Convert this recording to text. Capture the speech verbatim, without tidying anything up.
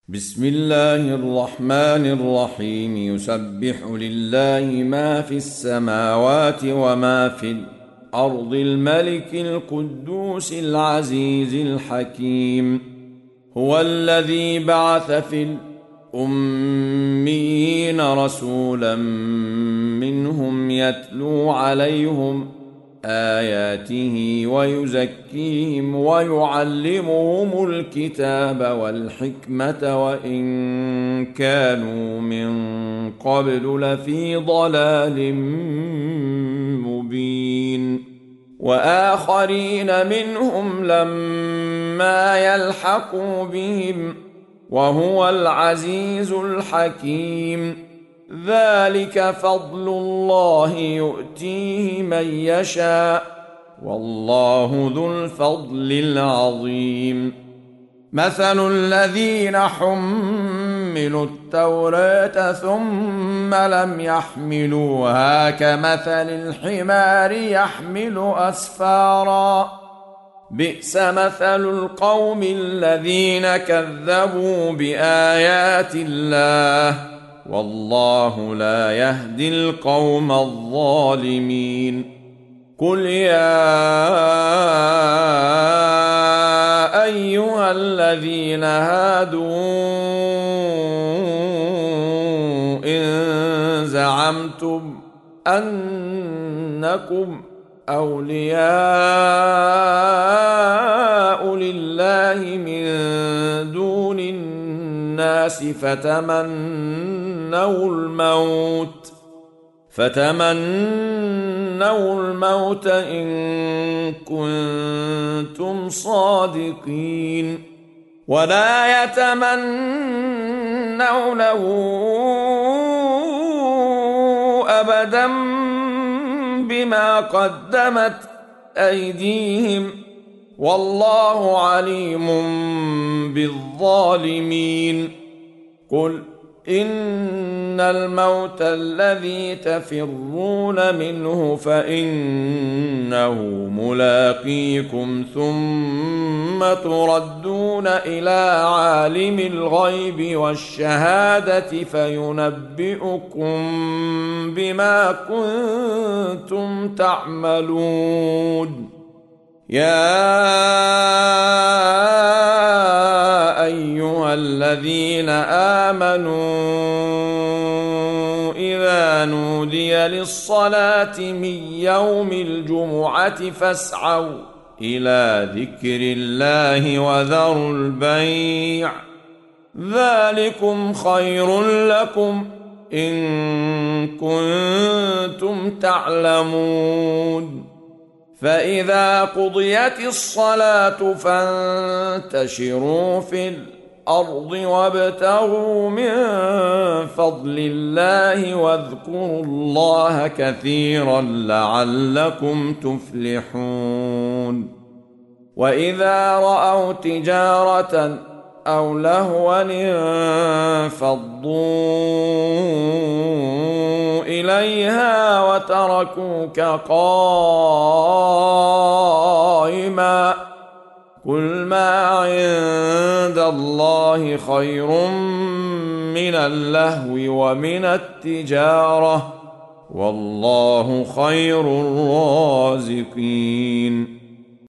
بسم الله الرحمن الرحيم يسبح لله ما في السماوات وما في الأرض الملك القدوس العزيز الحكيم. هو الذي بعث في الأميين رسولا منهم يتلو عليهم آياته ويزكيهم ويعلمهم الكتاب والحكمة وإن كانوا من قبل لفي ضلال مبين. وآخرين منهم لما يلحقوا بهم وهو العزيز الحكيم. ذلك فضل الله يؤتيه من يشاء والله ذو الفضل العظيم. مثل الذين حملوا التوراة ثم لم يحملوها كمثل الحمار يحمل أسفارا بئس مثل القوم الذين كذبوا بآيات الله والله لا يهدي القوم الظالمين. قل يا أيها الذين هادوا إن زعمتم أنكم أولياء لله من دون الناس فتمنوا الموت فتمنوا الموت إن كنتم صادقين ولا يتمنونه أبدا بما قدمت أيديهم والله عليم بالظالمين. قل إن الموت الذي تفرون منه فإنه ملاقيكم ثم تردون إلى عالم الغيب والشهادة فينبئكم بما كنتم تعملون. يا أيها الذين آمنوا إذا نودي للصلاة من يوم الجمعة فاسعوا إلى ذكر الله وذروا البيع ذلكم خير لكم إن كنتم تعلمون. فإذا قضيت الصلاة فانتشروا في الأرض وابتغوا من فضل الله واذكروا الله كثيرا لعلكم تفلحون. وإذا رأوا تجارة أو لهوا انفضوا إليها وتركوك قائما قل ما عند الله خير من اللهو ومن التجارة والله خير الرازقين.